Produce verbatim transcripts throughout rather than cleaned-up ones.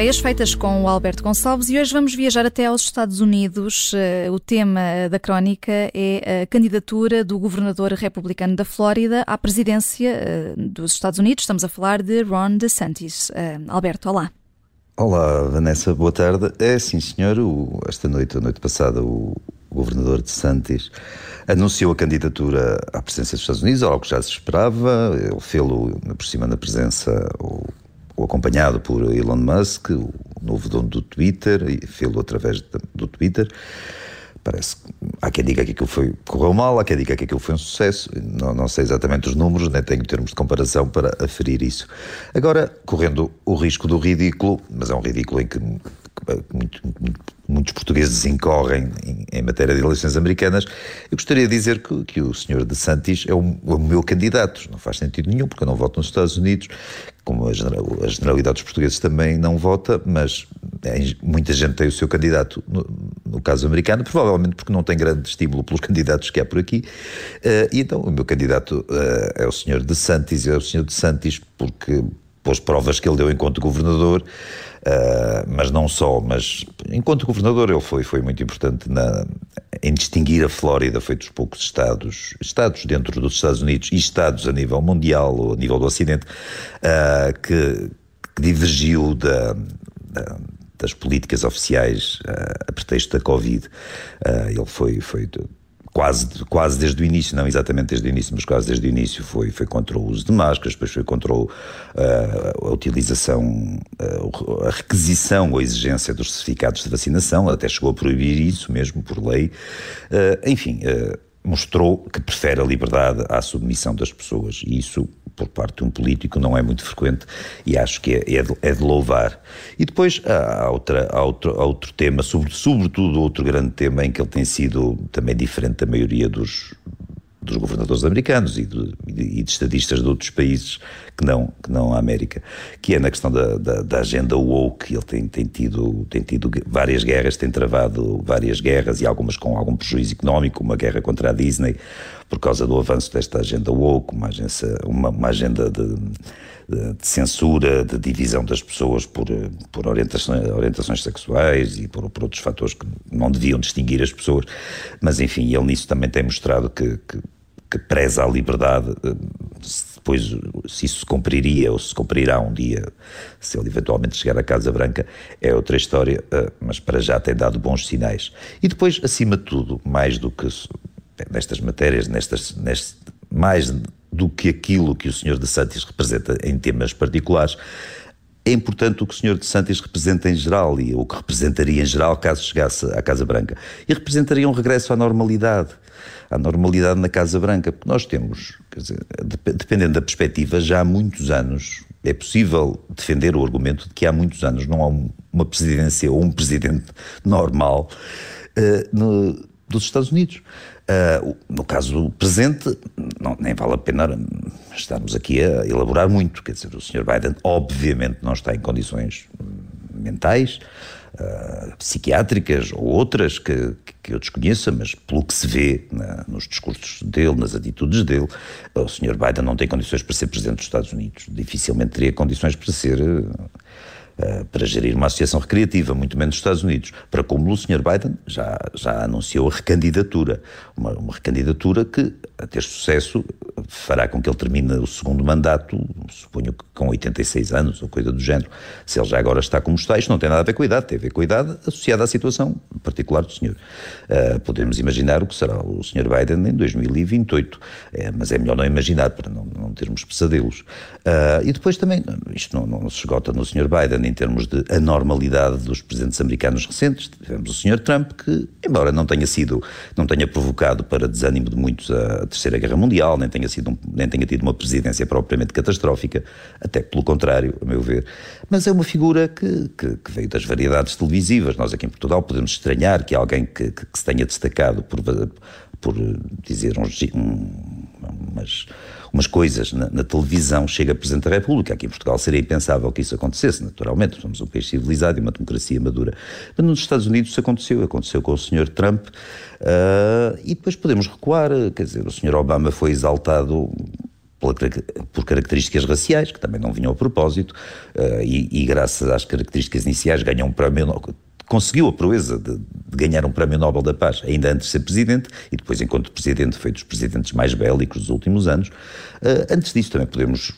ideias feitas com o Alberto Gonçalves e hoje vamos viajar até aos Estados Unidos. O tema da crónica é a candidatura do governador republicano da Flórida à presidência dos Estados Unidos. Estamos a falar de Ron DeSantis. Alberto, olá. Olá, Vanessa, boa tarde. É sim, senhor, o, esta noite, a noite passada, o, o governador DeSantis anunciou a candidatura à presidência dos Estados Unidos, algo que já se esperava. Ele fê-lo, por cima da presença, ou, ou acompanhado por Elon Musk, o novo dono do Twitter, e fê-lo através de, do Twitter. Parece que há quem diga que aquilo foi, correu mal, há quem diga que aquilo foi um sucesso. Não, não sei exatamente os números, nem tenho termos de comparação para aferir isso. Agora, correndo o risco do ridículo, mas é um ridículo em que muito, muito, muitos portugueses incorrem em, em matéria de eleições americanas, eu gostaria de dizer que, que o senhor DeSantis é o, o meu candidato. Não faz sentido nenhum, porque eu não voto nos Estados Unidos, como a, general, a generalidade dos portugueses também não vota, mas é, muita gente tem o seu candidato no, no caso americano, provavelmente porque não tem grande estímulo pelos candidatos que há por aqui, uh, e então o meu candidato uh, é o senhor DeSantis, é o senhor DeSantis porque pelas provas que ele deu enquanto governador, uh, mas não só, mas enquanto governador ele foi, foi muito importante na, em distinguir a Flórida, foi dos poucos estados, estados dentro dos Estados Unidos e estados a nível mundial ou a nível do Ocidente, uh, que, que divergiu da, da, das políticas oficiais uh, a pretexto da Covid. Uh, ele foi... foi Quase, quase desde o início, não exatamente desde o início, mas quase desde o início foi, foi contra o uso de máscaras, depois foi contra o, uh, a utilização, uh, a requisição ou a exigência dos certificados de vacinação, até chegou a proibir isso mesmo por lei. Uh, enfim, uh, mostrou que prefere a liberdade à submissão das pessoas, e isso, por parte de um político, não é muito frequente, e acho que é, é, de, é de louvar. E depois há, outra, há, outro, há outro tema, sobre, sobretudo outro grande tema em que ele tem sido também diferente da maioria dos, dos governadores americanos e de, e de estadistas de outros países que não, que não a América, que é na questão da, da, da agenda woke. Ele tem, tem, tido, tem tido várias guerras, tem travado várias guerras e algumas com algum prejuízo económico, uma guerra contra a Disney por causa do avanço desta agenda woke, uma, agência, uma, uma agenda de, de, de censura, de divisão das pessoas por, por orientações, orientações sexuais e por, por outros fatores que não deviam distinguir as pessoas, mas enfim, ele nisso também tem mostrado que, que, que preza a liberdade. Depois, se isso se cumpriria ou se cumprirá um dia, se ele eventualmente chegar à Casa Branca, é outra história, mas para já tem dado bons sinais. E depois, acima de tudo, mais do que nestas matérias, nestas, nestas, mais do que aquilo que o senhor DeSantis representa em temas particulares, é importante o que o senhor DeSantis representa em geral, e o que representaria em geral caso chegasse à Casa Branca. E representaria um regresso à normalidade, à normalidade na Casa Branca, porque nós temos, quer dizer, dependendo da perspectiva, já há muitos anos é possível defender o argumento de que há muitos anos não há uma presidência ou um presidente normal uh, no, dos Estados Unidos. Uh, no caso presente, não, nem vale a pena estarmos aqui a elaborar muito, quer dizer, o senhor Biden obviamente não está em condições mentais, uh, psiquiátricas ou outras que, que eu desconheça, mas pelo que se vê na, nos discursos dele, nas atitudes dele, o senhor Biden não tem condições para ser presidente dos Estados Unidos, dificilmente teria condições para ser... Uh, Uh, para gerir uma associação recreativa, muito menos nos Estados Unidos. Para como o senhor Biden já, já anunciou a recandidatura, uma, uma recandidatura que, a ter sucesso, fará com que ele termine o segundo mandato, suponho que com oitenta e seis anos ou coisa do género. Se ele já agora está como está, isto não tem nada a ver com a idade, tem a ver com a idade associada à situação particular do senhor. Uh, podemos imaginar o que será o senhor Biden em dois mil e vinte e oito, é, mas é melhor não imaginar para não, não termos pesadelos. Uh, e depois também, isto não, não se esgota no senhor Biden em termos de anormalidade dos presidentes americanos recentes. Tivemos o senhor Trump, que, embora não tenha sido, não tenha provocado para desânimo de muitos a Terceira Guerra Mundial, nem tenha, sido um, nem tenha tido uma presidência propriamente catastrófica, até pelo contrário, a meu ver, mas é uma figura que, que, que veio das variedades televisivas. Nós aqui em Portugal podemos estranhar que alguém que, que, que se tenha destacado por, por dizer uns, um, umas, umas coisas na, na televisão chega a Presidente da República. Aqui em Portugal seria impensável que isso acontecesse, naturalmente, somos um país civilizado e uma democracia madura. Mas nos Estados Unidos isso aconteceu, aconteceu com o senhor Trump, uh, e depois podemos recuar, quer dizer, o senhor Obama foi exaltado por características raciais, que também não vinham a propósito, uh, e, e graças às características iniciais ganhou um prémio, conseguiu a proeza de, de ganhar um prémio Nobel da Paz, ainda antes de ser presidente, e depois, enquanto presidente, foi dos presidentes mais bélicos dos últimos anos. Uh, antes disso também podemos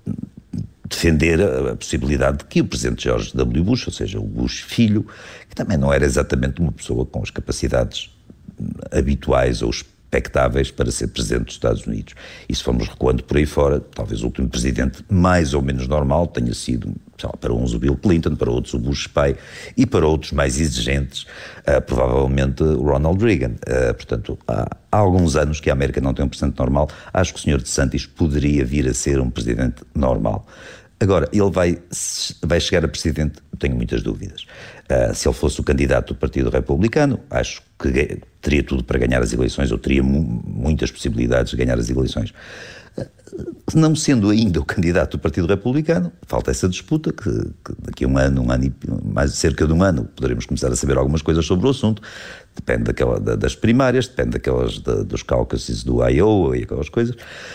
defender a, a possibilidade de que o presidente George W. Bush, ou seja, o Bush filho, que também não era exatamente uma pessoa com as capacidades habituais ou expectáveis para ser presidente dos Estados Unidos. E se formos recuando por aí fora, talvez o último presidente mais ou menos normal tenha sido, sei lá, para uns o Bill Clinton, para outros o Bush pai e para outros mais exigentes, uh, provavelmente o Ronald Reagan. Uh, portanto, há, há alguns anos que a América não tem um presidente normal. Acho que o senhor DeSantis poderia vir a ser um presidente normal. Agora, ele vai, vai chegar a presidente? Tenho muitas dúvidas. Uh, se ele fosse o candidato do Partido Republicano, acho que teria tudo para ganhar as eleições, ou teria mu- muitas possibilidades de ganhar as eleições. Uh, não sendo ainda o candidato do Partido Republicano, falta essa disputa, que, que daqui a um ano, um ano e mais cerca de um ano, poderemos começar a saber algumas coisas sobre o assunto. Depende daquela, da, das primárias, depende daquelas, da, dos caucuses do Iowa e aquelas coisas.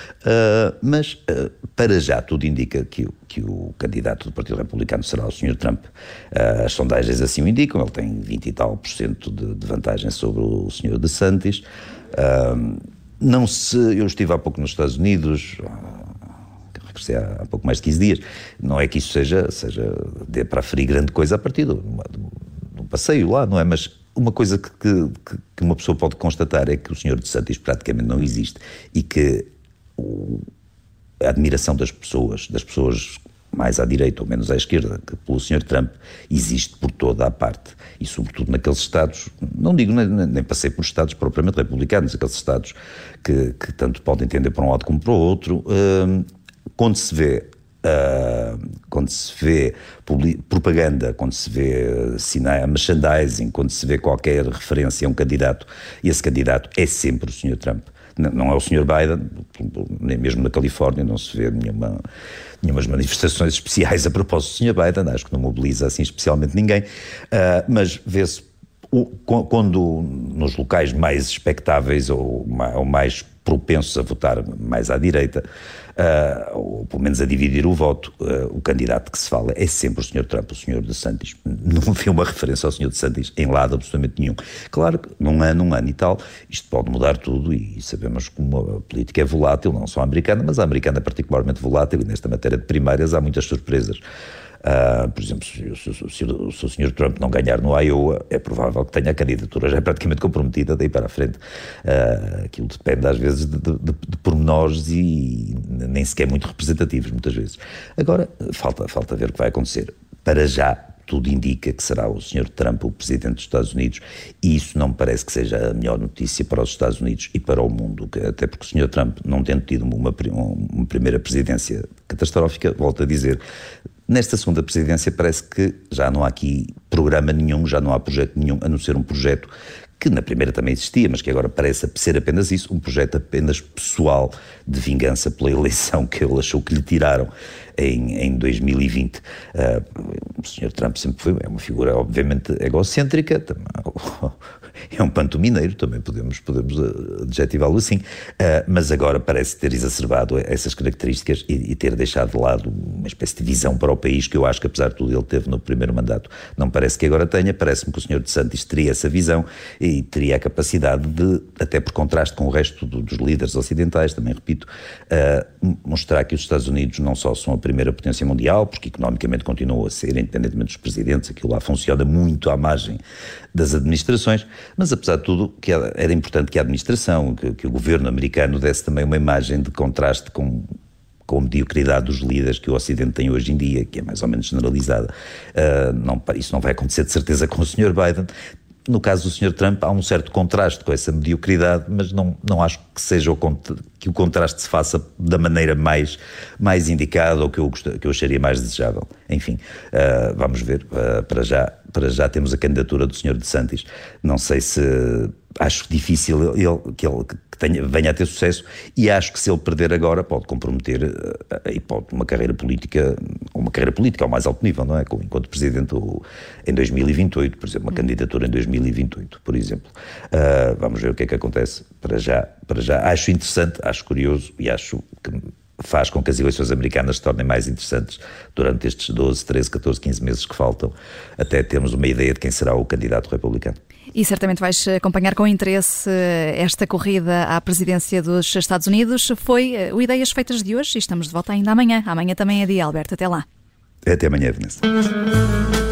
Uh, mas, uh, para já, tudo indica que, que o candidato do Partido Republicano será o senhor Trump. Uh, as sondagens assim o indicam, ele tem vinte e tal por cento de, de vantagem sobre o senhor DeSantis. Uh, não se, eu estive há pouco nos Estados Unidos, regressei há, há pouco mais de quinze dias, não é que isso seja, seja dê para aferir grande coisa a partir do, do, do passeio lá, não é? Mas uma coisa que, que, que uma pessoa pode constatar é que o senhor DeSantis praticamente não existe e que o, a admiração das pessoas, das pessoas mais à direita ou menos à esquerda, que pelo senhor Trump existe por toda a parte e sobretudo naqueles estados, não digo nem, nem passei por estados propriamente republicanos, aqueles estados que, que tanto podem tender para um lado como para o outro, uh, quando se vê Uh, quando se vê propaganda, quando se vê sinais, merchandising, quando se vê qualquer referência a um candidato, e esse candidato é sempre o senhor Trump. Não é o senhor Biden, nem mesmo na Califórnia não se vê nenhuma, nenhumas manifestações especiais a propósito do senhor Biden, acho que não mobiliza assim especialmente ninguém, uh, mas vê-se o, quando nos locais mais expectáveis ou, ou mais propensos a votar mais à direita, uh, ou pelo menos a dividir o voto, uh, o candidato que se fala é sempre o senhor Trump, o senhor DeSantis. Não vi uma referência ao senhor DeSantis em lado absolutamente nenhum. Claro que num ano, um ano e tal, isto pode mudar tudo e sabemos como a política é volátil, não só a americana, mas a americana é particularmente volátil e nesta matéria de primárias há muitas surpresas. Uh, por exemplo, se, se, se, se o senhor Trump não ganhar no Iowa, é provável que tenha a candidatura já é praticamente comprometida daí para a frente. Uh, aquilo depende às vezes de, de, de pormenores e nem sequer muito representativos muitas vezes. Agora, falta, falta ver o que vai acontecer. Para já, tudo indica que será o senhor Trump o presidente dos Estados Unidos e isso não me parece que seja a melhor notícia para os Estados Unidos e para o mundo, até porque o senhor Trump, não tendo tido uma, uma primeira presidência catastrófica, volto a dizer, nesta segunda presidência parece que já não há aqui programa nenhum, já não há projeto nenhum, a não ser um projeto que na primeira também existia, mas que agora parece ser apenas isso, um projeto apenas pessoal de vingança pela eleição que ele achou que lhe tiraram em, em dois mil e vinte. Uh, o senhor Trump sempre foi é uma figura obviamente egocêntrica, também, é um pantomineiro, também podemos, podemos adjetivá-lo assim, uh, mas agora parece ter exacerbado essas características e, e ter deixado de lado uma espécie de visão para o país que eu acho que apesar de tudo ele teve no primeiro mandato. Não parece que agora tenha, parece-me que o senhor DeSantis teria essa visão e teria a capacidade de, até por contraste com o resto do, dos líderes ocidentais, também repito, uh, mostrar que os Estados Unidos não só são a primeira potência mundial, porque economicamente continuam a ser, independentemente dos presidentes, aquilo lá funciona muito à margem das administrações, mas apesar de tudo que era importante que a administração, que, que o governo americano desse também uma imagem de contraste com com a mediocridade dos líderes que o Ocidente tem hoje em dia, que é mais ou menos generalizada. Uh, não, isso não vai acontecer de certeza com o senhor Biden. No caso do senhor Trump há um certo contraste com essa mediocridade, mas não, não acho que seja o, que o contraste se faça da maneira mais, mais indicada ou que eu, que eu acharia mais desejável. Enfim, uh, vamos ver. Uh, para, já, para já temos a candidatura do senhor DeSantis. Não sei se... Acho difícil ele, que ele que tenha, venha a ter sucesso e acho que se ele perder agora pode comprometer uh, e pode uma carreira política, uma carreira política ao mais alto nível, não é? Enquanto presidente o, em dois mil e vinte e oito, por exemplo, uma candidatura em dois mil e vinte e oito, por exemplo. Uh, vamos ver o que é que acontece. Para já, para já acho interessante, acho curioso e acho que faz com que as eleições americanas se tornem mais interessantes durante estes doze, treze, catorze, quinze meses que faltam, até termos uma ideia de quem será o candidato republicano. E certamente vais acompanhar com interesse esta corrida à presidência dos Estados Unidos. Foi o Ideias Feitas de hoje e estamos de volta ainda amanhã. Amanhã também é dia, Alberto. Até lá. Até amanhã, Vanessa.